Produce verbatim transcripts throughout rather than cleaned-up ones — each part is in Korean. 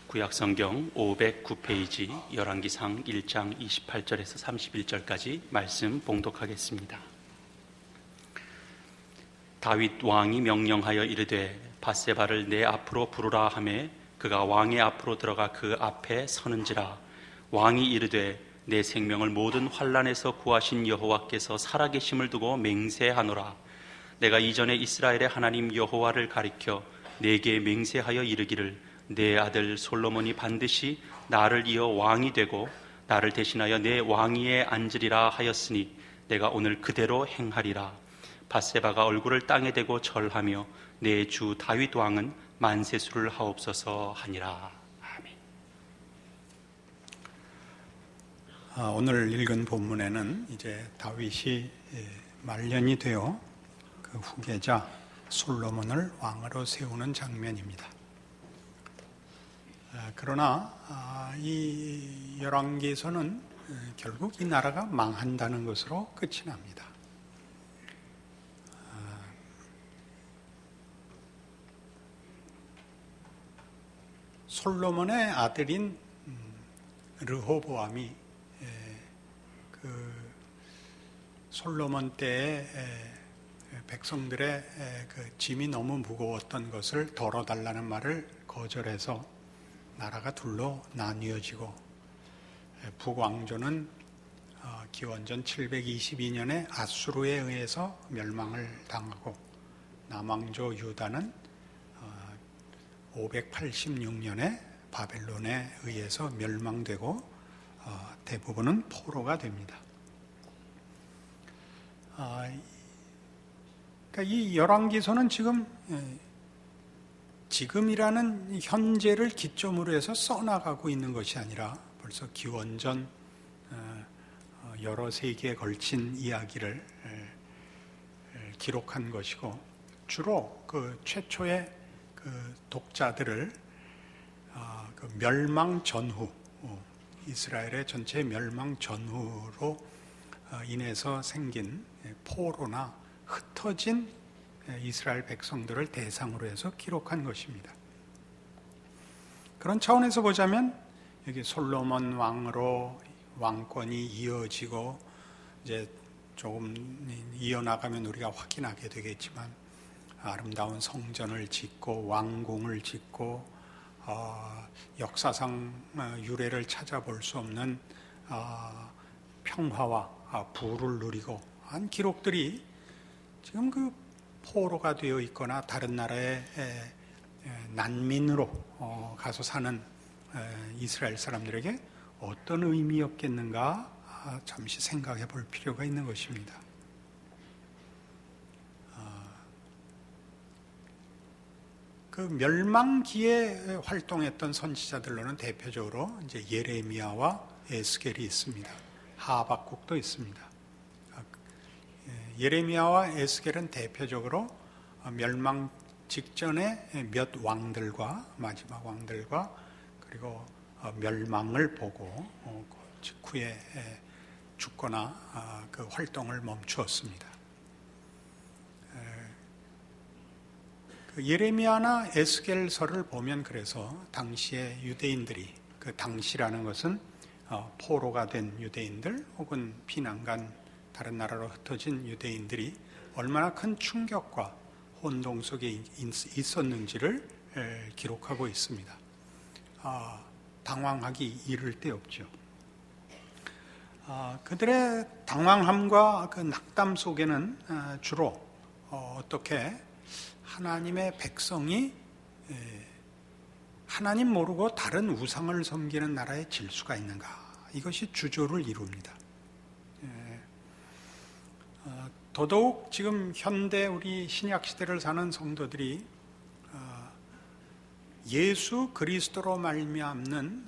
구약성경 오백구 페이지 열왕기상 일 장 이십팔 절에서 삼십일 절까지 말씀 봉독하겠습니다. 다윗 왕이 명령하여 이르되 밧세바를 내 앞으로 부르라 하매 그가 왕의 앞으로 들어가 그 앞에 서는지라. 왕이 이르되 내 생명을 모든 환난에서 구하신 여호와께서 살아계심을 두고 맹세하노라. 내가 이전에 이스라엘의 하나님 여호와를 가리켜 내게 맹세하여 이르기를 내 아들 솔로몬이 반드시 나를 이어 왕이 되고 나를 대신하여 내 왕위에 앉으리라 하였으니 내가 오늘 그대로 행하리라. 밧세바가 얼굴을 땅에 대고 절하며 내 주 다윗 왕은 만세수를 하옵소서 하니라. 아멘. 아, 오늘 읽은 본문에는 이제 다윗이 말년이 되어 그 후계자 솔로몬을 왕으로 세우는 장면입니다. 그러나 이 열왕기에서는 결국 이 나라가 망한다는 것으로 끝이 납니다. 솔로몬의 아들인 르호보암이 그 솔로몬 때에 백성들의 그 짐이 너무 무거웠던 것을 덜어달라는 말을 거절해서 나라가 둘로 나뉘어지고 북왕조는 기원전 칠백이십이 년에 아수르에 의해서 멸망을 당하고 남왕조 유다는 오백팔십육 년에 바벨론에 의해서 멸망되고 대부분은 포로가 됩니다. 그러니까 이 열왕기서는 지금 지금이라는 현재를 기점으로 해서 써나가고 있는 것이 아니라 벌써 기원전 여러 세기에 걸친 이야기를 기록한 것이고, 주로 그 최초의 그 독자들을 그 멸망 전후, 이스라엘의 전체 멸망 전후로 인해서 생긴 포로나 흩어진 이스라엘 백성들을 대상으로 해서 기록한 것입니다. 그런 차원에서 보자면 여기 솔로몬 왕으로 왕권이 이어지고 이제 조금 이어나가면 우리가 확인하게 되겠지만 아름다운 성전을 짓고 왕궁을 짓고 어, 역사상 유래를 찾아볼 수 없는 어, 평화와 부를 누리고 한 기록들이 지금 그 포로가 되어 있거나 다른 나라의 난민으로 가서 사는 이스라엘 사람들에게 어떤 의미였겠는가 잠시 생각해 볼 필요가 있는 것입니다. 그 멸망기에 활동했던 선지자들로는 대표적으로 이제 예레미야와 에스겔이 있습니다. 하박국도 있습니다. 예레미야와 에스겔은 대표적으로 멸망 직전에 몇 왕들과 마지막 왕들과 그리고 멸망을 보고 직후에 죽거나 그 활동을 멈추었습니다. 예레미야나 에스겔서를 보면 그래서 당시의 유대인들이, 그 당시라는 것은 포로가 된 유대인들 혹은 피난간 다른 나라로 흩어진 유대인들이 얼마나 큰 충격과 혼동 속에 있었는지를 기록하고 있습니다. 아, 당황하기 이를 데 없죠. 아, 그들의 당황함과 그 낙담 속에는 주로 어떻게 하나님의 백성이 하나님 모르고 다른 우상을 섬기는 나라에 질 수가 있는가, 이것이 주조를 이룹니다. 더더욱 지금 현대 우리 신약 시대를 사는 성도들이 예수 그리스도로 말미암는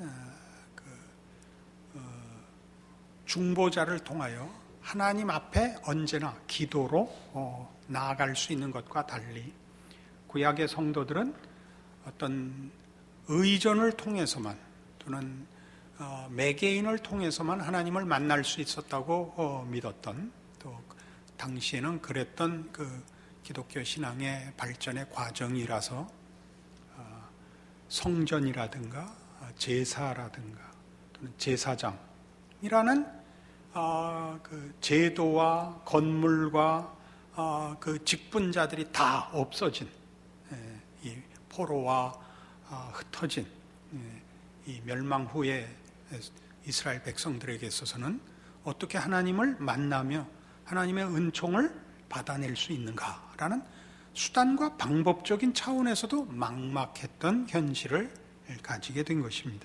중보자를 통하여 하나님 앞에 언제나 기도로 나아갈 수 있는 것과 달리 구약의 성도들은 어떤 의전을 통해서만 또는 매개인을 통해서만 하나님을 만날 수 있었다고 믿었던, 또 당시에는 그랬던 그 기독교 신앙의 발전의 과정이라서 성전이라든가 제사라든가 또는 제사장이라는 그 제도와 건물과 그 직분자들이 다 없어진 이 포로와 흩어진 이 멸망 후에 이스라엘 백성들에게 있어서는 어떻게 하나님을 만나며 하나님의 은총을 받아낼 수 있는가라는 수단과 방법적인 차원에서도 막막했던 현실을 가지게 된 것입니다.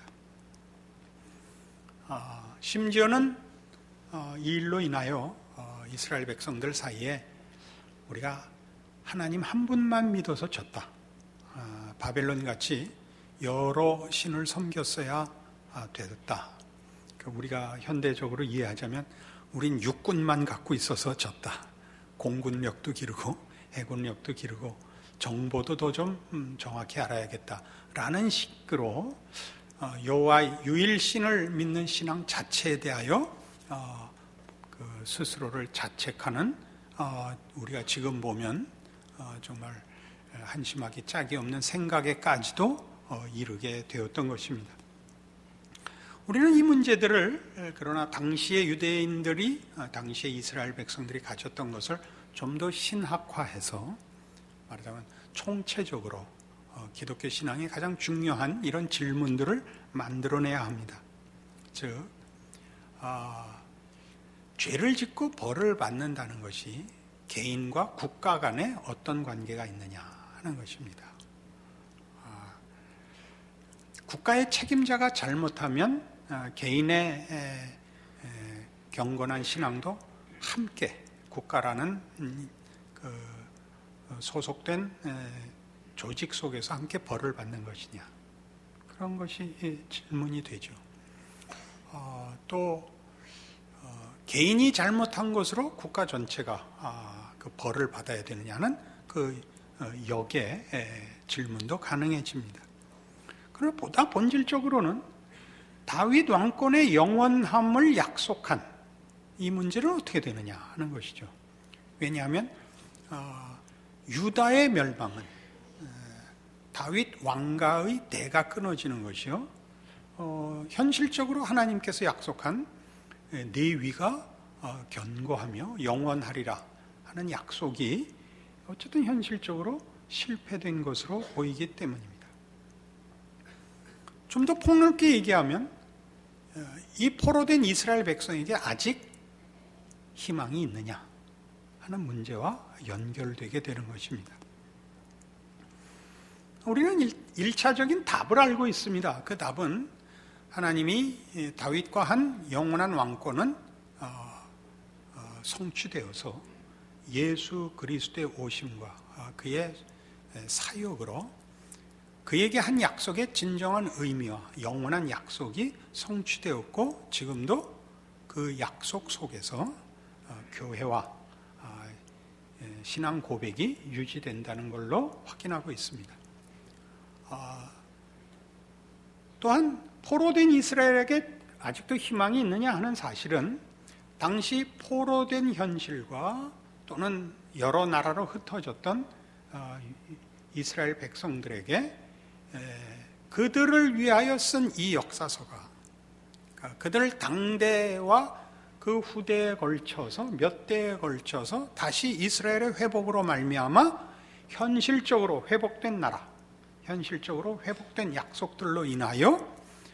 심지어는 이 일로 인하여 이스라엘 백성들 사이에 우리가 하나님 한 분만 믿어서 졌다, 바벨론같이 여러 신을 섬겼어야 됐다, 우리가 현대적으로 이해하자면 우린 육군만 갖고 있어서 졌다, 공군력도 기르고 해군력도 기르고 정보도 더 좀 정확히 알아야겠다라는 식으로 여호와 유일신을 믿는 신앙 자체에 대하여 그 스스로를 자책하는, 우리가 지금 보면 정말 한심하기 짝이 없는 생각에까지도 이르게 되었던 것입니다. 우리는 이 문제들을 그러나 당시의 유대인들이, 당시의 이스라엘 백성들이 가졌던 것을 좀 더 신학화해서 말하자면 총체적으로 기독교 신앙의 가장 중요한 이런 질문들을 만들어내야 합니다. 즉, 아, 죄를 짓고 벌을 받는다는 것이 개인과 국가 간에 어떤 관계가 있느냐 하는 것입니다. 아, 국가의 책임자가 잘못하면 아, 개인의 에, 에, 경건한 신앙도 함께 국가라는 음, 그 소속된 에, 조직 속에서 함께 벌을 받는 것이냐, 그런 것이 질문이 되죠. 어, 또 어, 개인이 잘못한 것으로 국가 전체가 아, 그 벌을 받아야 되느냐는 그 어, 역의 에, 질문도 가능해집니다. 그러나 보다 본질적으로는 다윗 왕권의 영원함을 약속한 이 문제는 어떻게 되느냐 하는 것이죠. 왜냐하면 어, 유다의 멸망은 어, 다윗 왕가의 대가 끊어지는 것이요, 어, 현실적으로 하나님께서 약속한 네 위가 어, 견고하며 영원하리라 하는 약속이 어쨌든 현실적으로 실패된 것으로 보이기 때문입니다. 좀 더 폭넓게 얘기하면 이 포로된 이스라엘 백성에게 아직 희망이 있느냐 하는 문제와 연결되게 되는 것입니다. 우리는 일 차적인 답을 알고 있습니다. 그 답은 하나님이 다윗과 한 영원한 왕권은 성취되어서 예수 그리스도의 오심과 그의 사역으로 그에게 한 약속의 진정한 의미와 영원한 약속이 성취되었고, 지금도 그 약속 속에서 교회와 신앙 고백이 유지된다는 걸로 확인하고 있습니다. 또한 포로된 이스라엘에게 아직도 희망이 있느냐 하는 사실은 당시 포로된 현실과 또는 여러 나라로 흩어졌던 이스라엘 백성들에게 그들을 위하여 쓴 이 역사서가 그들 당대와 그 후대에 걸쳐서 몇 대에 걸쳐서 다시 이스라엘의 회복으로 말미암아 현실적으로 회복된 나라, 현실적으로 회복된 약속들로 인하여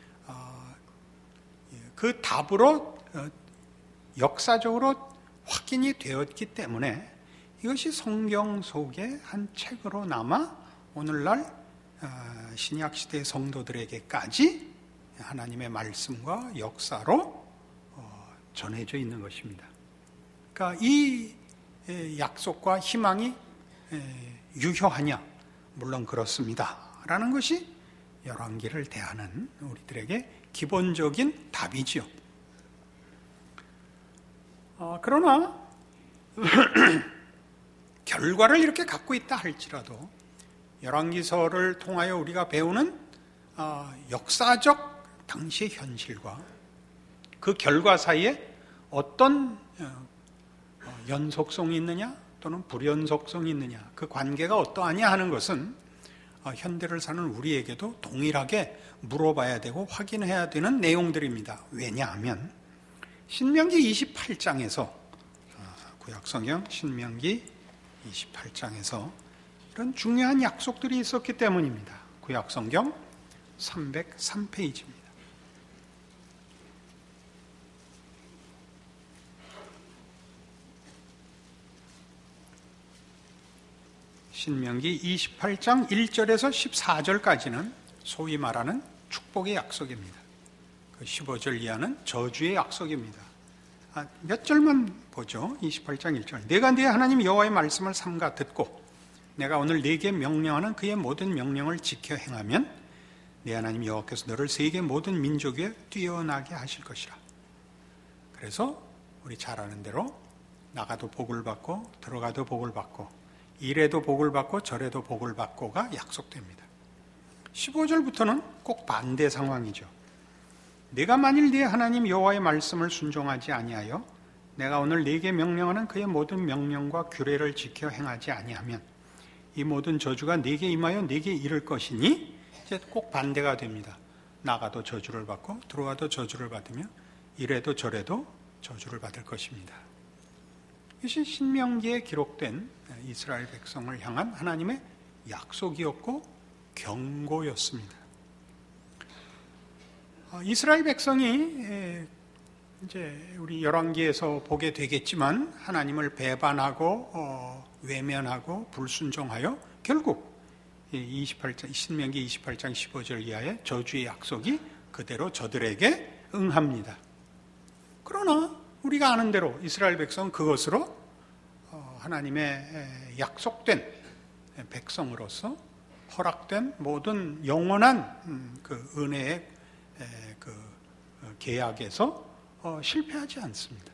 그 답으로 역사적으로 확인이 되었기 때문에 이것이 성경 속의 한 책으로 남아 오늘날 신약 시대 성도들에게까지 하나님의 말씀과 역사로 전해져 있는 것입니다. 그러니까 이 약속과 희망이 유효하냐? 물론 그렇습니다. 라는 것이 열왕기를 대하는 우리들에게 기본적인 답이지요. 어, 그러나 결과를 이렇게 갖고 있다 할지라도 열왕기서를 통하여 우리가 배우는 어, 역사적 당시의 현실과 그 결과 사이에 어떤 어, 연속성이 있느냐 또는 불연속성이 있느냐, 그 관계가 어떠하냐 하는 것은 현대를 사는 우리에게도 동일하게 물어봐야 되고 확인해야 되는 내용들입니다. 왜냐하면 신명기 이십팔 장에서 구약성경 신명기 이십팔 장에서 이런 중요한 약속들이 있었기 때문입니다. 구약성경 삼백삼 페이지입니다. 신명기 이십팔 장 일 절에서 십사 절까지는 소위 말하는 축복의 약속입니다. 그 십오 절 이하는 저주의 약속입니다. 아, 몇 절만 보죠. 이십팔 장 일 절. 내가 네 하나님 여호와의 말씀을 삼가 듣고 내가 오늘 네게 명령하는 그의 모든 명령을 지켜 행하면 네 하나님 여호와께서 너를 세계 모든 민족 위에 뛰어나게 하실 것이라. 그래서 우리 잘 아는 대로 나가도 복을 받고 들어가도 복을 받고 이래도 복을 받고 저래도 복을 받고가 약속됩니다. 십오 절부터는 꼭 반대 상황이죠. 내가 만일 네 하나님 여호와의 말씀을 순종하지 아니하여 내가 오늘 네게 명령하는 그의 모든 명령과 규례를 지켜 행하지 아니하면 이 모든 저주가 네게 임하여 네게 이를 것이니 이제 꼭 반대가 됩니다. 나가도 저주를 받고 들어와도 저주를 받으며 이래도 저래도 저주를 받을 것입니다. 이것이 신명기에 기록된 이스라엘 백성을 향한 하나님의 약속이었고 경고였습니다. 이스라엘 백성이 이제 우리 열왕기에서 보게 되겠지만 하나님을 배반하고 어, 외면하고 불순종하여 결국 이십팔 장, 신명기 이십팔 장 십오 절 이하의 저주의 약속이 그대로 저들에게 응합니다. 그러나 우리가 아는 대로 이스라엘 백성은 그것으로 하나님의 약속된 백성으로서 허락된 모든 영원한 그 은혜의 그 계약에서 실패하지 않습니다.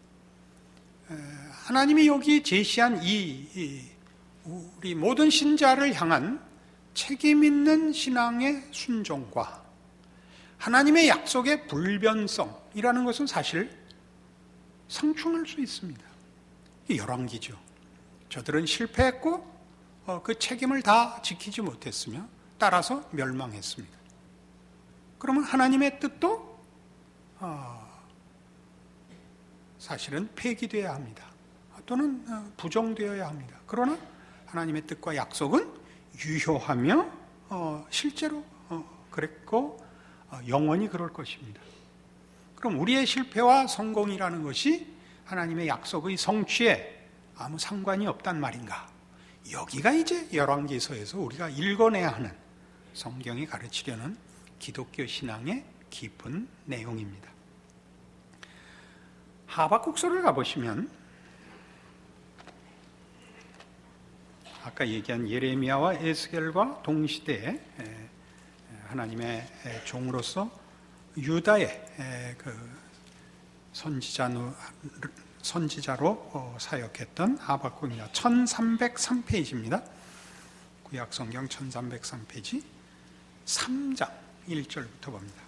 하나님이 여기 제시한 이 우리 모든 신자를 향한 책임 있는 신앙의 순종과 하나님의 약속의 불변성이라는 것은 사실 상충할 수 있습니다. 열왕기죠. 저들은 실패했고 어, 그 책임을 다 지키지 못했으며 따라서 멸망했습니다. 그러면 하나님의 뜻도 어, 사실은 폐기되어야 합니다. 또는 어, 부정되어야 합니다. 그러나 하나님의 뜻과 약속은 유효하며 어, 실제로 어, 그랬고 어, 영원히 그럴 것입니다. 그럼 우리의 실패와 성공이라는 것이 하나님의 약속의 성취에 아무 상관이 없단 말인가? 여기가 이제 열왕기서에서 우리가 읽어내야 하는 성경이 가르치려는 기독교 신앙의 깊은 내용입니다. 하박국서를 가보시면 아까 얘기한 예레미야와 에스겔과 동시대에 하나님의 종으로서 유다의 그 선지자로, 선지자로 사역했던 하박국입니다. 천삼백삼 페이지입니다. 구약성경 천삼백삼 페이지 삼 장 일 절부터 봅니다.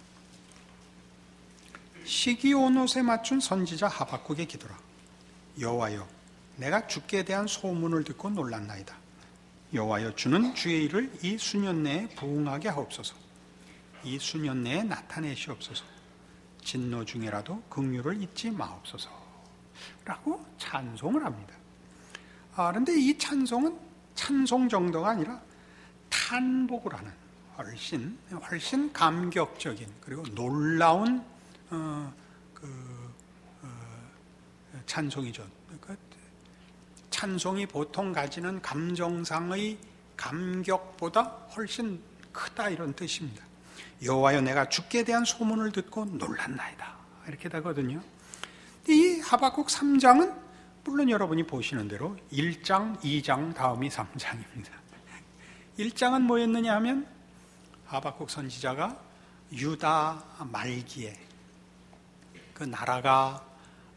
시기온옷에 맞춘 선지자 하박국의 기도라. 여호와여, 내가 주께 대한 소문을 듣고 놀랐나이다. 여호와여, 주는 주의 일을 이 수년 내에 부응하게 하옵소서. 이 수년 내에 나타내시옵소서. 진노 중에라도 긍휼을 잊지 마옵소서 라고 찬송을 합니다. 아, 그런데 이 찬송은 찬송 정도가 아니라 탄복을 하는 훨씬 훨씬 감격적인 그리고 놀라운 어, 그, 어, 찬송이죠. 그러니까 찬송이 보통 가지는 감정상의 감격보다 훨씬 크다 이런 뜻입니다. 여호와여, 내가 주께 대한 소문을 듣고 놀랐나이다 이렇게 되거든요. 이 하박국 삼 장은 물론 여러분이 보시는 대로 일 장, 이 장 다음이 삼 장입니다. 일 장은 뭐였느냐 하면 하박국 선지자가 유다 말기에 그 나라가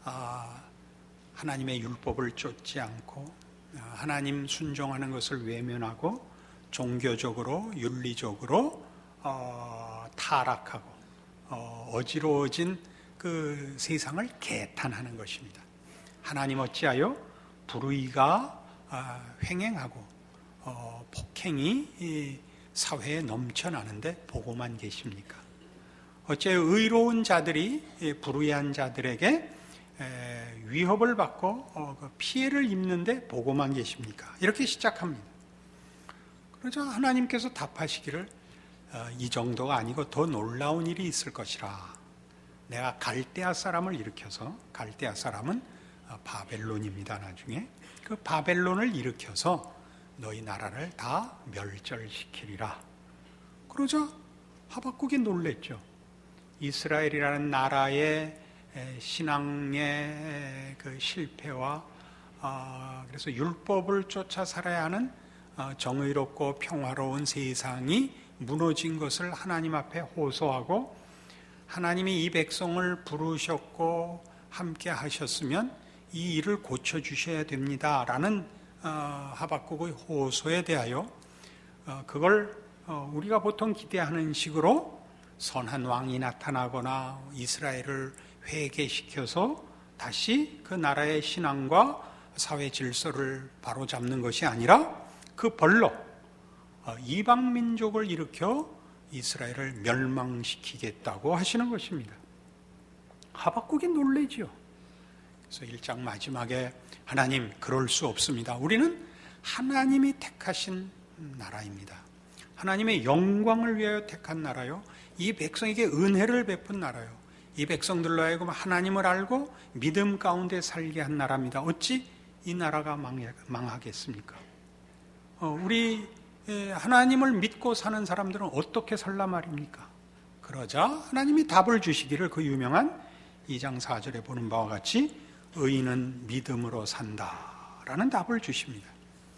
하나님의 율법을 쫓지 않고 하나님 순종하는 것을 외면하고 종교적으로 윤리적으로 어, 타락하고 어, 어지러워진 그 세상을 개탄하는 것입니다. 하나님 어찌하여 불의가 어, 횡행하고 어, 폭행이 이, 사회에 넘쳐나는데 보고만 계십니까? 어째 의로운 자들이 불의한 자들에게 위협을 받고 피해를 입는데 보고만 계십니까? 이렇게 시작합니다. 그러자 하나님께서 답하시기를 이 정도가 아니고 더 놀라운 일이 있을 것이라. 내가 갈대아 사람을 일으켜서, 갈대아 사람은 바벨론입니다. 나중에 그 바벨론을 일으켜서 너희 나라를 다 멸절시키리라. 그러자 하박국이 놀랬죠. 이스라엘이라는 나라의 신앙의 그 실패와 그래서 율법을 쫓아 살아야 하는 정의롭고 평화로운 세상이 무너진 것을 하나님 앞에 호소하고, 하나님이 이 백성을 부르셨고 함께 하셨으면 이 일을 고쳐주셔야 됩니다 라는 하박국의 호소에 대하여 그걸 우리가 보통 기대하는 식으로 선한 왕이 나타나거나 이스라엘을 회개시켜서 다시 그 나라의 신앙과 사회 질서를 바로잡는 것이 아니라 그 벌로 이방 민족을 일으켜 이스라엘을 멸망시키겠다고 하시는 것입니다. 하박국이 놀라지요. 그래서 일 장 마지막에 하나님, 그럴 수 없습니다. 우리는 하나님이 택하신 나라입니다. 하나님의 영광을 위하여 택한 나라요, 이 백성에게 은혜를 베푼 나라요, 이 백성들로 하여금 하나님을 알고 믿음 가운데 살게 한 나라입니다. 어찌 이 나라가 망하겠습니까? 어, 우리 하나님을 믿고 사는 사람들은 어떻게 살라 말입니까? 그러자 하나님이 답을 주시기를 그 유명한 이 장 사 절에 보는 바와 같이 의인은 믿음으로 산다라는 답을 주십니다.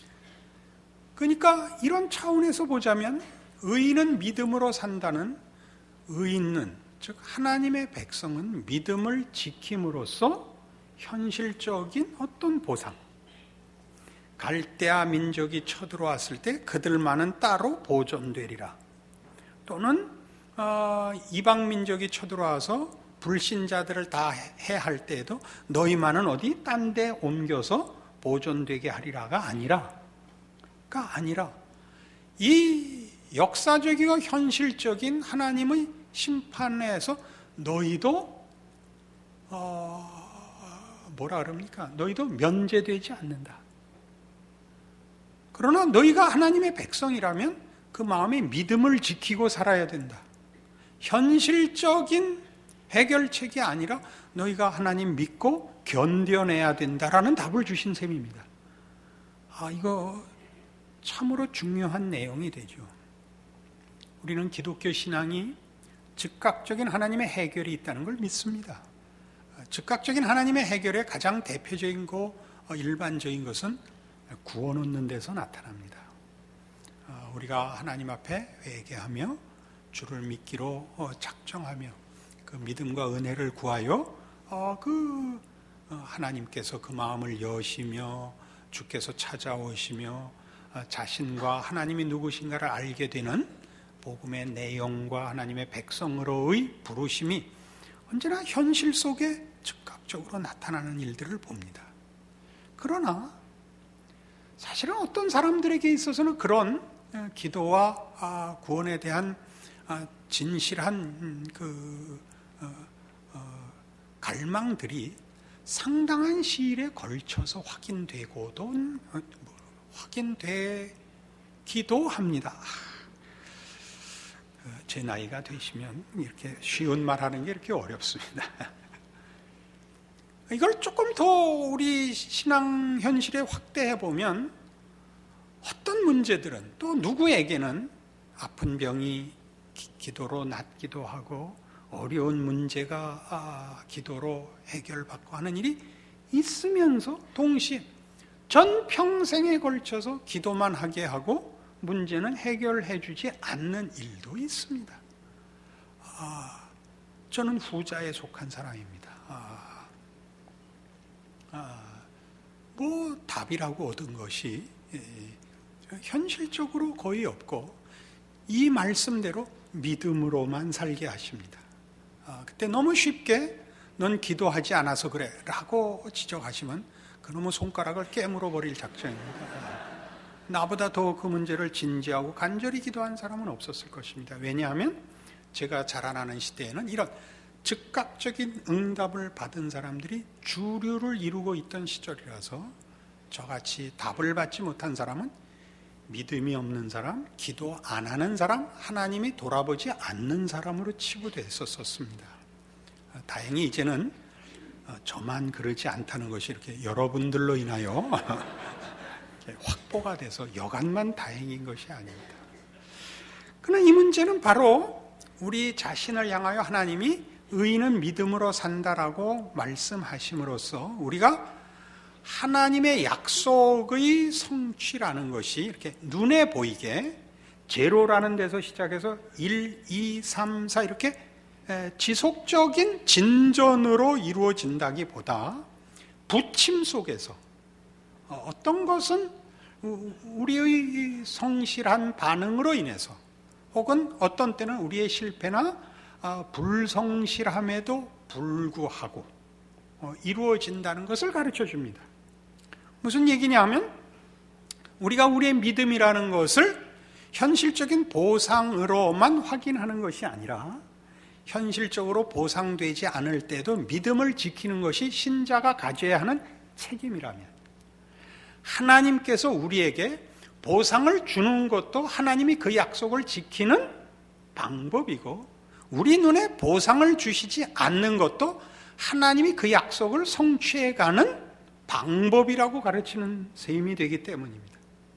그러니까 이런 차원에서 보자면 의인은 믿음으로 산다는, 의인은 즉 하나님의 백성은 믿음을 지킴으로써 현실적인 어떤 보상, 갈대아 민족이 쳐들어왔을 때 그들만은 따로 보존되리라, 또는 어, 이방 민족이 쳐들어와서 불신자들을 다 해할 때에도 너희만은 어디 딴 데 옮겨서 보존되게 하리라가 아니라, 가 아니라 이 역사적이고 현실적인 하나님의 심판에서 너희도 어, 뭐라 그럽니까? 너희도 면제되지 않는다. 그러나 너희가 하나님의 백성이라면 그 마음에 믿음을 지키고 살아야 된다. 현실적인 해결책이 아니라 너희가 하나님 믿고 견뎌내야 된다라는 답을 주신 셈입니다. 아, 이거 참으로 중요한 내용이 되죠. 우리는 기독교 신앙이 즉각적인 하나님의 해결이 있다는 걸 믿습니다. 즉각적인 하나님의 해결의 가장 대표적인 거, 일반적인 것은 구원 얻는 데서 나타납니다. 우리가 하나님 앞에 회개하며 주를 믿기로 작정하며 그 믿음과 은혜를 구하여 그 하나님께서 그 마음을 여시며 주께서 찾아오시며 자신과 하나님이 누구신가를 알게 되는 복음의 내용과 하나님의 백성으로의 부르심이 언제나 현실 속에 즉각적으로 나타나는 일들을 봅니다. 그러나 사실은 어떤 사람들에게 있어서는 그런 기도와 구원에 대한 진실한 그 갈망들이 상당한 시일에 걸쳐서 확인되고도 확인되기도 합니다. 제 나이가 되시면 이렇게 쉬운 말하는 게 이렇게 어렵습니다. 이걸 조금 더 우리 신앙 현실에 확대해 보면 어떤 문제들은 또 누구에게는 아픈 병이 기도로 낫기도 하고 어려운 문제가 기도로 해결받고 하는 일이 있으면서 동시에 전 평생에 걸쳐서 기도만 하게 하고 문제는 해결해 주지 않는 일도 있습니다. 아, 저는 후자에 속한 사람입니다. 아, 아, 뭐 답이라고 얻은 것이 예, 현실적으로 거의 없고 이 말씀대로 믿음으로만 살게 하십니다. 아, 그때 너무 쉽게 넌 기도하지 않아서 그래 라고 지적하시면 그놈의 손가락을 깨물어 버릴 작정입니다. 나보다 더 그 문제를 진지하고 간절히 기도한 사람은 없었을 것입니다. 왜냐하면 제가 자라나는 시대에는 이런 즉각적인 응답을 받은 사람들이 주류를 이루고 있던 시절이라서 저같이 답을 받지 못한 사람은 믿음이 없는 사람, 기도 안 하는 사람, 하나님이 돌아보지 않는 사람으로 치부됐었습니다. 다행히 이제는 저만 그러지 않다는 것이 이렇게 여러분들로 인하여 확보가 돼서 여간만 다행인 것이 아닙니다. 그러나 이 문제는 바로 우리 자신을 향하여 하나님이 의인은 믿음으로 산다라고 말씀하심으로써 우리가 하나님의 약속의 성취라는 것이 이렇게 눈에 보이게 제로라는 데서 시작해서 일, 이, 삼, 사 이렇게 지속적인 진전으로 이루어진다기보다 부침 속에서 어떤 것은 우리의 성실한 반응으로 인해서 혹은 어떤 때는 우리의 실패나 불성실함에도 불구하고 이루어진다는 것을 가르쳐 줍니다. 무슨 얘기냐 하면 우리가 우리의 믿음이라는 것을 현실적인 보상으로만 확인하는 것이 아니라 현실적으로 보상되지 않을 때도 믿음을 지키는 것이 신자가 가져야 하는 책임이라면 하나님께서 우리에게 보상을 주는 것도 하나님이 그 약속을 지키는 방법이고 우리 눈에 보상을 주시지 않는 것도 하나님이 그 약속을 성취해가는 방법이라고 가르치는 셈이 되기 때문입니다.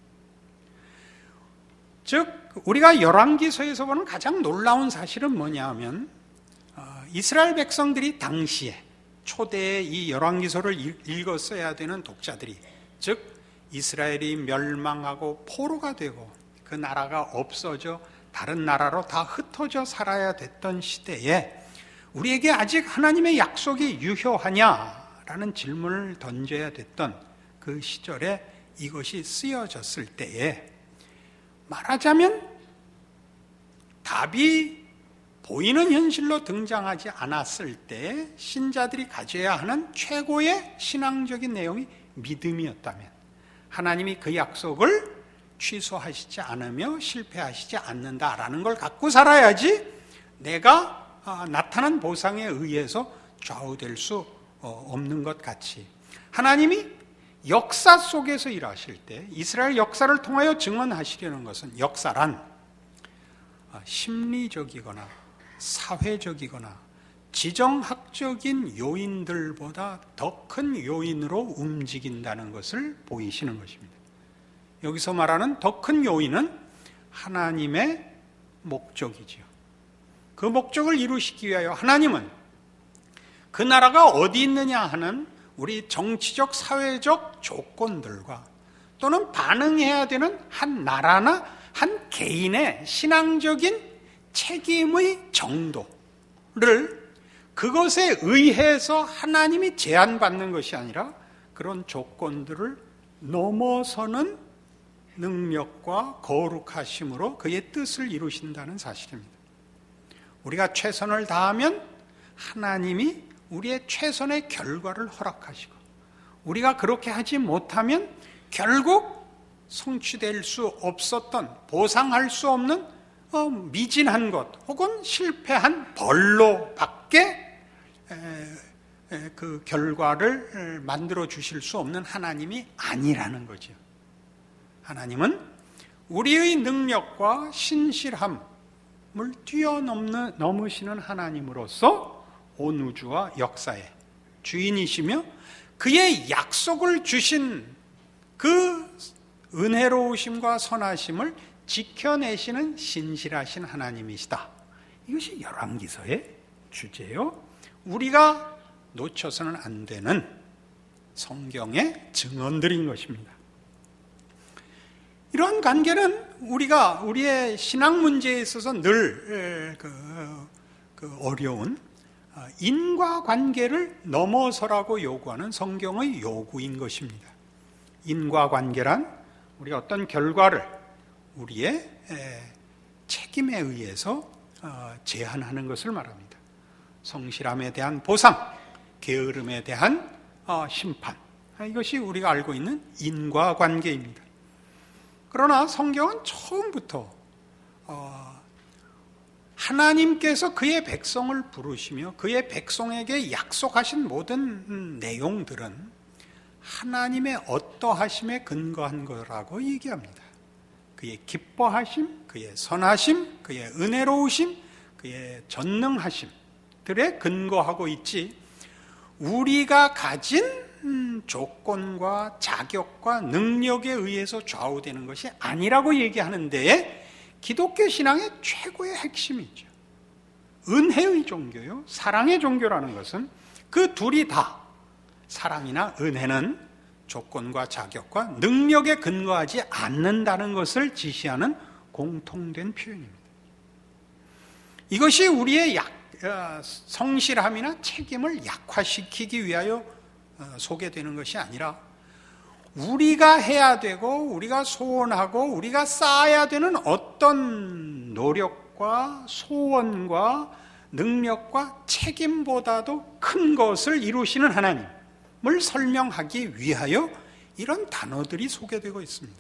즉 우리가 열왕기서에서 보는 가장 놀라운 사실은 뭐냐 하면 이스라엘 백성들이 당시에 초대의 이 열왕기서를 읽었어야 되는 독자들이 즉 이스라엘이 멸망하고 포로가 되고 그 나라가 없어져 다른 나라로 다 흩어져 살아야 됐던 시대에 우리에게 아직 하나님의 약속이 유효하냐라는 질문을 던져야 됐던 그 시절에 이것이 쓰여졌을 때에 말하자면 답이 보이는 현실로 등장하지 않았을 때 신자들이 가져야 하는 최고의 신앙적인 내용이 믿음이었다면 하나님이 그 약속을 취소하시지 않으며 실패하시지 않는다라는 걸 갖고 살아야지 내가 나타난 보상에 의해서 좌우될 수 없는 것 같이 하나님이 역사 속에서 일하실 때 이스라엘 역사를 통하여 증언하시려는 것은 역사란 심리적이거나 사회적이거나 지정학적인 요인들보다 더 큰 요인으로 움직인다는 것을 보이시는 것입니다. 여기서 말하는 더 큰 요인은 하나님의 목적이지요. 그 목적을 이루시기 위하여 하나님은 그 나라가 어디 있느냐 하는 우리 정치적, 사회적 조건들과 또는 반응해야 되는 한 나라나 한 개인의 신앙적인 책임의 정도를 그것에 의해서 하나님이 제한받는 것이 아니라 그런 조건들을 넘어서는 능력과 거룩하심으로 그의 뜻을 이루신다는 사실입니다. 우리가 최선을 다하면 하나님이 우리의 최선의 결과를 허락하시고 우리가 그렇게 하지 못하면 결국 성취될 수 없었던 보상할 수 없는 어, 미진한 것 혹은 실패한 벌로밖에 에, 에, 그 결과를 만들어 주실 수 없는 하나님이 아니라는 거죠. 하나님은 우리의 능력과 신실함을 뛰어넘는 넘으시는 하나님으로서 온 우주와 역사의 주인이시며 그의 약속을 주신 그 은혜로우심과 선하심을 지켜내시는 신실하신 하나님이시다. 이것이 열왕기서의 주제요. 우리가 놓쳐서는 안 되는 성경의 증언들인 것입니다. 이러한 관계는 우리가 우리의 신앙 문제에 있어서 늘 그, 그 어려운 인과관계를 넘어서라고 요구하는 성경의 요구인 것입니다. 인과관계란 우리가 어떤 결과를 우리의 책임에 의해서 제한하는 것을 말합니다. 성실함에 대한 보상, 게으름에 대한 심판, 이것이 우리가 알고 있는 인과관계입니다. 그러나 성경은 처음부터 어, 하나님께서 그의 백성을 부르시며 그의 백성에게 약속하신 모든 내용들은 하나님의 어떠하심에 근거한 거라고 얘기합니다. 그의 기뻐하심, 그의 선하심, 그의 은혜로우심, 그의 전능하심들에 근거하고 있지, 우리가 가진 조건과 자격과 능력에 의해서 좌우되는 것이 아니라고 얘기하는 데에 기독교 신앙의 최고의 핵심이죠. 은혜의 종교요, 사랑의 종교라는 것은 그 둘이 다, 사랑이나 은혜는 조건과 자격과 능력에 근거하지 않는다는 것을 지시하는 공통된 표현입니다. 이것이 우리의 약, 성실함이나 책임을 약화시키기 위하여 소개되는 것이 아니라 우리가 해야 되고 우리가 소원하고 우리가 쌓아야 되는 어떤 노력과 소원과 능력과 책임보다도 큰 것을 이루시는 하나님을 설명하기 위하여 이런 단어들이 소개되고 있습니다.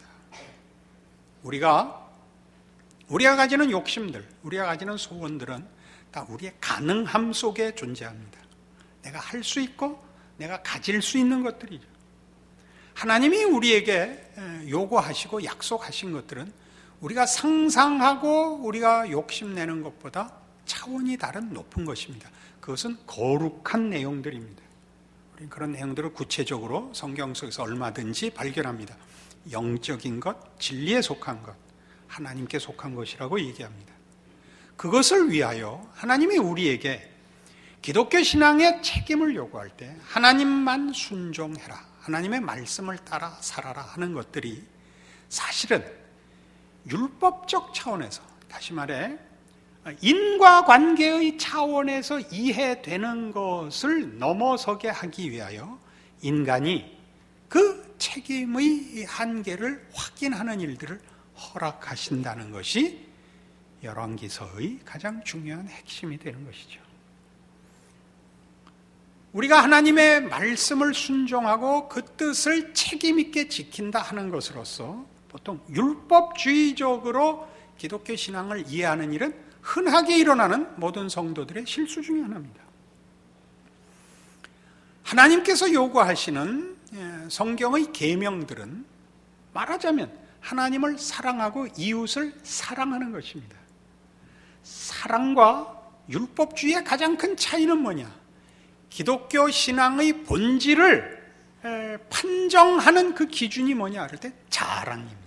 우리가 우리가 가지는 욕심들, 우리가 가지는 소원들은 다 우리의 가능함 속에 존재합니다. 내가 할 수 있고 내가 가질 수 있는 것들이죠. 하나님이 우리에게 요구하시고 약속하신 것들은 우리가 상상하고 우리가 욕심내는 것보다 차원이 다른 높은 것입니다. 그것은 거룩한 내용들입니다. 우리는 그런 내용들을 구체적으로 성경 속에서 얼마든지 발견합니다. 영적인 것, 진리에 속한 것, 하나님께 속한 것이라고 얘기합니다. 그것을 위하여 하나님이 우리에게 기독교 신앙의 책임을 요구할 때 하나님만 순종해라, 하나님의 말씀을 따라 살아라 하는 것들이 사실은 율법적 차원에서, 다시 말해 인과관계의 차원에서 이해되는 것을 넘어서게 하기 위하여 인간이 그 책임의 한계를 확인하는 일들을 허락하신다는 것이 열왕기서의 가장 중요한 핵심이 되는 것이죠. 우리가 하나님의 말씀을 순종하고 그 뜻을 책임 있게 지킨다 하는 것으로서 보통 율법주의적으로 기독교 신앙을 이해하는 일은 흔하게 일어나는 모든 성도들의 실수 중에 하나입니다. 하나님께서 요구하시는 성경의 계명들은 말하자면 하나님을 사랑하고 이웃을 사랑하는 것입니다. 사랑과 율법주의의 가장 큰 차이는 뭐냐? 기독교 신앙의 본질을 판정하는 그 기준이 뭐냐 할 때 자랑입니다.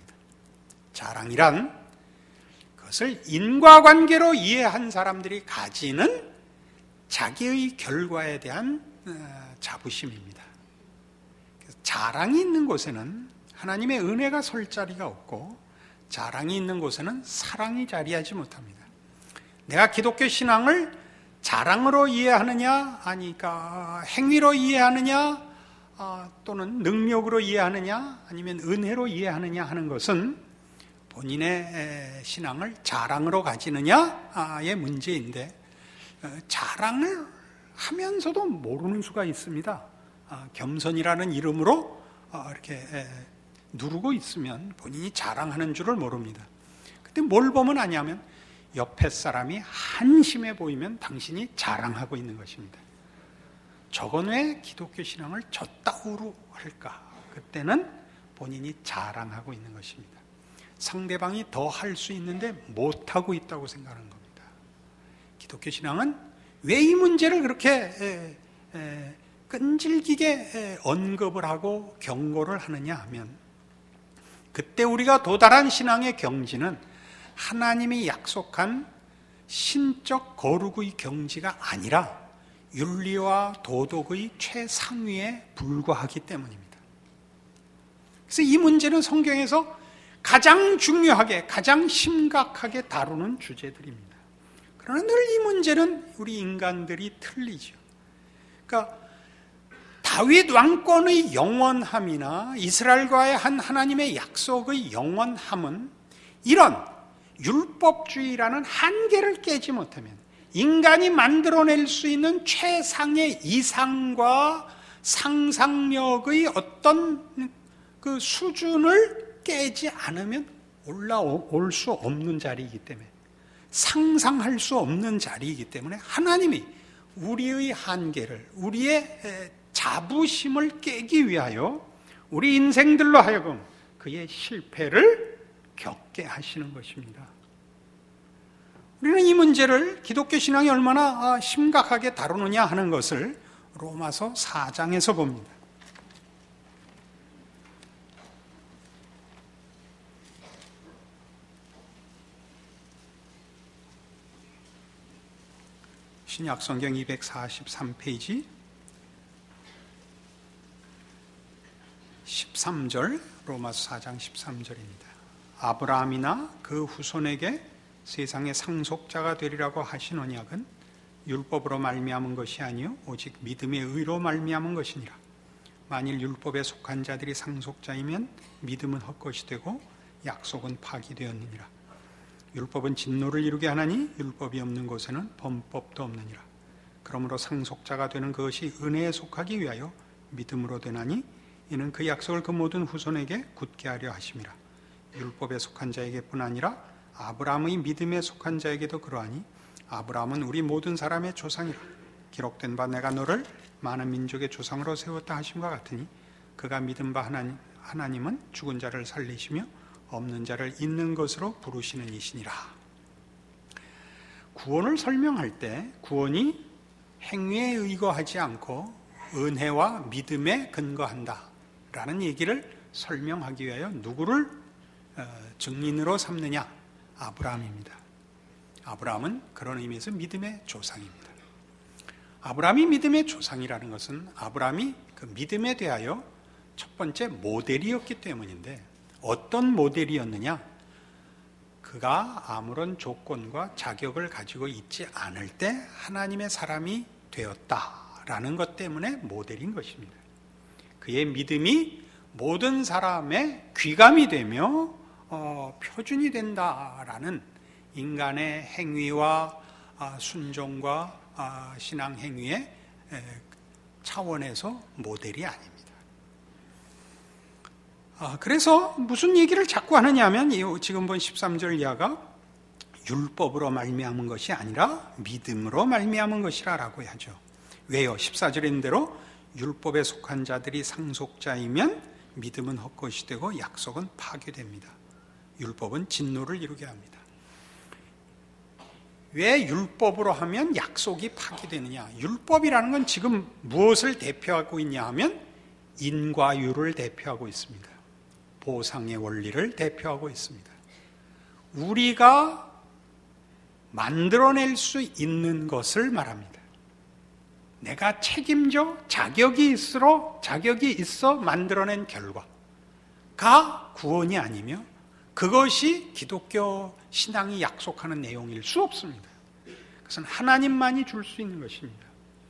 자랑이란 그것을 인과관계로 이해한 사람들이 가지는 자기의 결과에 대한 자부심입니다. 자랑이 있는 곳에는 하나님의 은혜가 설 자리가 없고, 자랑이 있는 곳에는 사랑이 자리하지 못합니다. 내가 기독교 신앙을 자랑으로 이해하느냐, 아니까 행위로 이해하느냐, 또는 능력으로 이해하느냐, 아니면 은혜로 이해하느냐 하는 것은 본인의 신앙을 자랑으로 가지느냐의 문제인데, 자랑을 하면서도 모르는 수가 있습니다. 겸손이라는 이름으로 이렇게 누르고 있으면 본인이 자랑하는 줄을 모릅니다. 근데 뭘 보면 아냐면 옆에 사람이 한심해 보이면 당신이 자랑하고 있는 것입니다. 저건 왜 기독교 신앙을 저따구로 할까? 그때는 본인이 자랑하고 있는 것입니다. 상대방이 더 할 수 있는데 못하고 있다고 생각하는 겁니다. 기독교 신앙은 왜 이 문제를 그렇게 에, 에, 끈질기게 에, 언급을 하고 경고를 하느냐 하면, 그때 우리가 도달한 신앙의 경지는 하나님이 약속한 신적 거룩의 경지가 아니라 윤리와 도덕의 최상위에 불과하기 때문입니다. 그래서 이 문제는 성경에서 가장 중요하게, 가장 심각하게 다루는 주제들입니다. 그러나 늘 이 문제는 우리 인간들이 틀리죠. 그러니까 다윗 왕권의 영원함이나 이스라엘과의 한 하나님의 약속의 영원함은 이런 율법주의라는 한계를 깨지 못하면, 인간이 만들어낼 수 있는 최상의 이상과 상상력의 어떤 그 수준을 깨지 않으면 올라올 수 없는 자리이기 때문에, 상상할 수 없는 자리이기 때문에 하나님이 우리의 한계를, 우리의 자부심을 깨기 위하여 우리 인생들로 하여금 그의 실패를 겪게 하시는 것입니다. 우리는 이 문제를 기독교 신앙이 얼마나 심각하게 다루느냐 하는 것을 로마서 사 장에서 봅니다. 신약성경 이백사십삼 페이지 십삼 절, 로마서 사 장 십삼 절입니다. 아브라함이나 그 후손에게 세상의 상속자가 되리라고 하신 언약은 율법으로 말미암은 것이 아니요 오직 믿음의 의로 말미암은 것이니라. 만일 율법에 속한 자들이 상속자이면 믿음은 헛것이 되고 약속은 파기되었느니라. 율법은 진노를 이루게 하나니 율법이 없는 곳에는 범법도 없느니라. 그러므로 상속자가 되는 그것이 은혜에 속하기 위하여 믿음으로 되나니 이는 그 약속을 그 모든 후손에게 굳게 하려 하심이라. 율법에 속한 자에게뿐 아니라 아브라함의 믿음에 속한 자에게도 그러하니 아브라함은 우리 모든 사람의 조상이라. 기록된 바 내가 너를 많은 민족의 조상으로 세웠다 하심과 같으니 그가 믿은 바 하나님, 하나님은 죽은 자를 살리시며 없는 자를 있는 것으로 부르시는 이시니라. 구원을 설명할 때 구원이 행위에 의거하지 않고 은혜와 믿음에 근거한다 라는 얘기를 설명하기 위하여 누구를 증인으로 삼느냐? 아브라함입니다. 아브라함은 그런 의미에서 믿음의 조상입니다. 아브라함이 믿음의 조상이라는 것은 아브라함이 그 믿음에 대하여 첫 번째 모델이었기 때문인데, 어떤 모델이었느냐? 그가 아무런 조건과 자격을 가지고 있지 않을 때 하나님의 사람이 되었다라는 것 때문에 모델인 것입니다. 그의 믿음이 모든 사람의 귀감이 되며 어, 표준이 된다라는 인간의 행위와 아, 순종과 아, 신앙 행위의 에, 차원에서 모델이 아닙니다. 아, 그래서 무슨 얘기를 자꾸 하느냐 하면 이 지금 본 십삼 절 이하가 율법으로 말미암은 것이 아니라 믿음으로 말미암은 것이라고 하죠. 왜요? 십사 절인 대로 율법에 속한 자들이 상속자이면 믿음은 헛것이 되고 약속은 파괴됩니다. 율법은 진노를 이루게 합니다. 왜 율법으로 하면 약속이 파괴되느냐? 율법이라는 건 지금 무엇을 대표하고 있냐 하면 인과율을 대표하고 있습니다. 보상의 원리를 대표하고 있습니다. 우리가 만들어낼 수 있는 것을 말합니다. 내가 책임져 자격이 있어 자격이 있어 만들어낸 결과가 구원이 아니며 그것이 기독교 신앙이 약속하는 내용일 수 없습니다. 그것은 하나님만이 줄 수 있는 것입니다.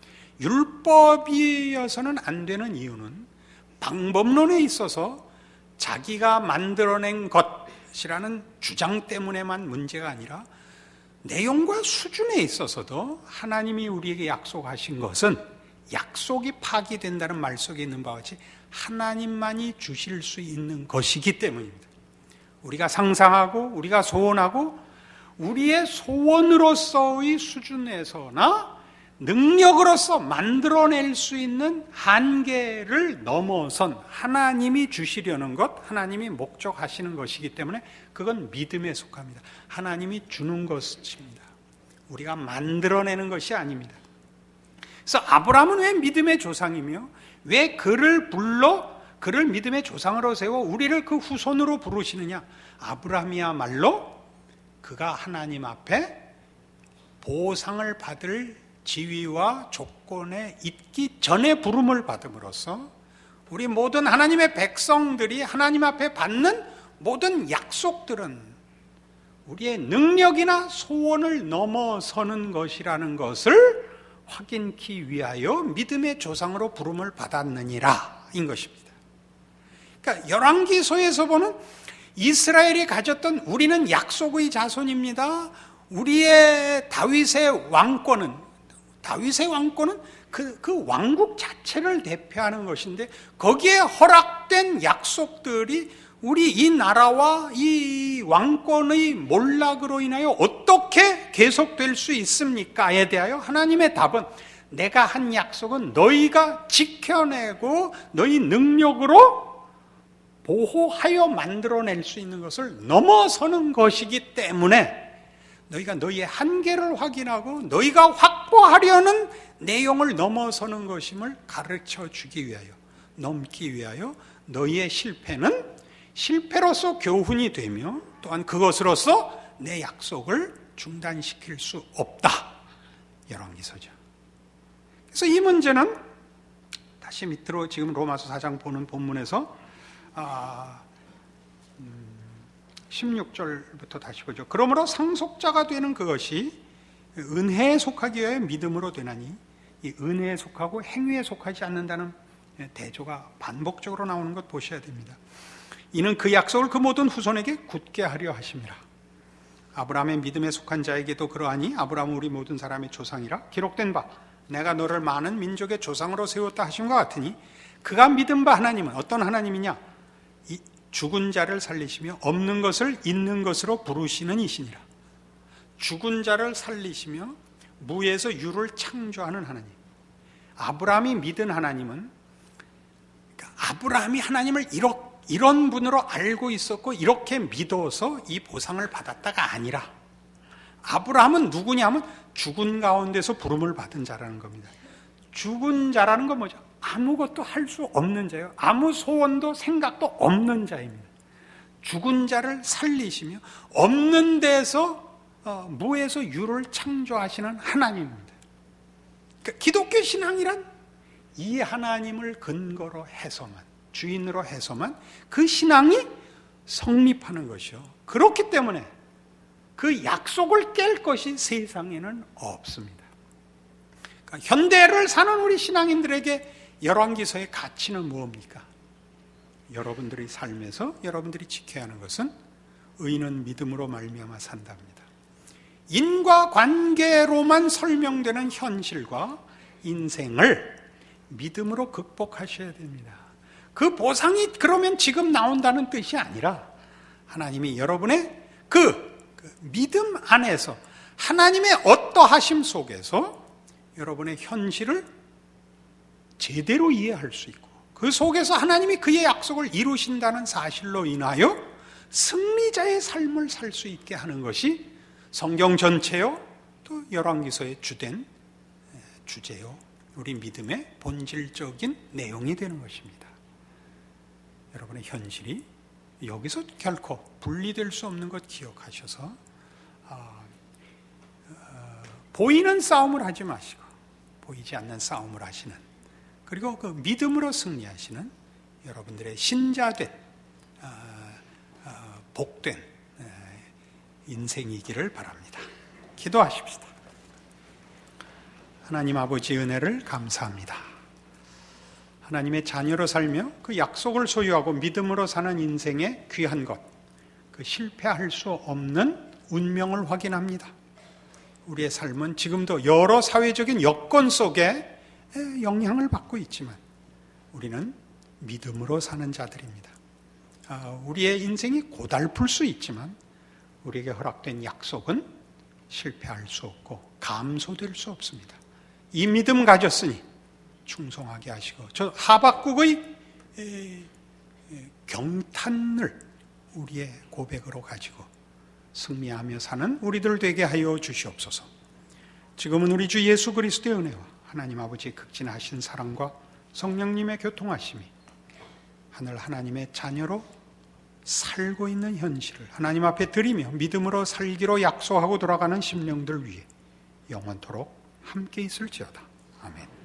율법이어서는 안 되는 이유는 방법론에 있어서 자기가 만들어낸 것이라는 주장 때문에만 문제가 아니라 내용과 수준에 있어서도 하나님이 우리에게 약속하신 것은 약속이 파기된다는 말 속에 있는 바와 같이 하나님만이 주실 수 있는 것이기 때문입니다. 우리가 상상하고 우리가 소원하고 우리의 소원으로서의 수준에서나 능력으로서 만들어낼 수 있는 한계를 넘어선 하나님이 주시려는 것, 하나님이 목적하시는 것이기 때문에 그건 믿음에 속합니다. 하나님이 주는 것입니다. 우리가 만들어내는 것이 아닙니다. 그래서 아브라함은 왜 믿음의 조상이며 왜 그를 불러 그를 믿음의 조상으로 세워 우리를 그 후손으로 부르시느냐? 아브라함이야말로 그가 하나님 앞에 보상을 받을 지위와 조건에 있기 전에 부름을 받음으로써 우리 모든 하나님의 백성들이 하나님 앞에 받는 모든 약속들은 우리의 능력이나 소원을 넘어서는 것이라는 것을 확인하기 위하여 믿음의 조상으로 부름을 받았느니라 인 것입니다. 그러니까 열왕기서에서 보는 이스라엘이 가졌던 우리는 약속의 자손입니다. 우리의 다윗의 왕권은 다윗의 왕권은 그, 그 왕국 자체를 대표하는 것인데 거기에 허락된 약속들이 우리 이 나라와 이 왕권의 몰락으로 인하여 어떻게 계속될 수 있습니까에 대하여 하나님의 답은 내가 한 약속은 너희가 지켜내고 너희 능력으로 보호하여 만들어낼 수 있는 것을 넘어서는 것이기 때문에 너희가 너희의 한계를 확인하고 너희가 확보하려는 내용을 넘어서는 것임을 가르쳐 주기 위하여, 넘기 위하여 너희의 실패는 실패로서 교훈이 되며 또한 그것으로서 내 약속을 중단시킬 수 없다. 열왕기서죠. 그래서 이 문제는 다시 밑으로 지금 로마서 사 장 보는 본문에서 아, 음, 십육 절부터 다시 보죠. 그러므로 상속자가 되는 그것이 은혜에 속하기 위하여 믿음으로 되나니 이 은혜에 속하고 행위에 속하지 않는다는 대조가 반복적으로 나오는 것 보셔야 됩니다. 이는 그 약속을 그 모든 후손에게 굳게 하려 하심이라. 아브라함의 믿음에 속한 자에게도 그러하니 아브라함은 우리 모든 사람의 조상이라 기록된 바 내가 너를 많은 민족의 조상으로 세웠다 하심과 같으니 그가 믿은 바 하나님은 어떤 하나님이냐? 이 죽은 자를 살리시며 없는 것을 있는 것으로 부르시는 이시니라. 죽은 자를 살리시며 무에서 유를 창조하는 하나님. 아브라함이 믿은 하나님은 그러니까 아브라함이 하나님을 이렇게 이런 분으로 알고 있었고 이렇게 믿어서 이 보상을 받았다가 아니라 아브라함은 누구냐면 죽은 가운데서 부름을 받은 자라는 겁니다. 죽은 자라는 건 뭐죠? 아무것도 할 수 없는 자예요. 아무 소원도 생각도 없는 자입니다. 죽은 자를 살리시며 없는 데서 어, 무에서 유를 창조하시는 하나님입니다. 그러니까 기독교 신앙이란 이 하나님을 근거로 해서만 주인으로 해서만 그 신앙이 성립하는 것이요. 그렇기 때문에 그 약속을 깰 것이 세상에는 없습니다. 그러니까 현대를 사는 우리 신앙인들에게 열왕기서의 가치는 무엇입니까? 여러분들의 삶에서 여러분들이 지켜야 하는 것은 의인은 믿음으로 말미암아 산답니다. 인과관계로만 설명되는 현실과 인생을 믿음으로 극복하셔야 됩니다. 그 보상이 그러면 지금 나온다는 뜻이 아니라 하나님이 여러분의 그, 그 믿음 안에서 하나님의 어떠하심 속에서 여러분의 현실을 제대로 이해할 수 있고 그 속에서 하나님이 그의 약속을 이루신다는 사실로 인하여 승리자의 삶을 살 수 있게 하는 것이 성경 전체요 또 열왕기서의 주된 주제요 우리 믿음의 본질적인 내용이 되는 것입니다. 여러분의 현실이 여기서 결코 분리될 수 없는 것 기억하셔서 어, 어, 보이는 싸움을 하지 마시고 보이지 않는 싸움을 하시는 그리고 그 믿음으로 승리하시는 여러분들의 신자된 어, 어, 복된 어, 인생이기를 바랍니다. 기도하십시다. 하나님 아버지 은혜를 감사합니다. 하나님의 자녀로 살며 그 약속을 소유하고 믿음으로 사는 인생의 귀한 것, 그 실패할 수 없는 운명을 확인합니다. 우리의 삶은 지금도 여러 사회적인 여건 속에 영향을 받고 있지만 우리는 믿음으로 사는 자들입니다. 우리의 인생이 고달플 수 있지만 우리에게 허락된 약속은 실패할 수 없고 감소될 수 없습니다. 이 믿음 가졌으니 충성하게 하시고 저 하박국의 경탄을 우리의 고백으로 가지고 승리하며 사는 우리들 되게 하여 주시옵소서. 지금은 우리 주 예수 그리스도의 은혜와 하나님 아버지의 극진하신 사랑과 성령님의 교통하심이 하늘 하나님의 자녀로 살고 있는 현실을 하나님 앞에 드리며 믿음으로 살기로 약속하고 돌아가는 심령들 위해 영원토록 함께 있을지어다. 아멘.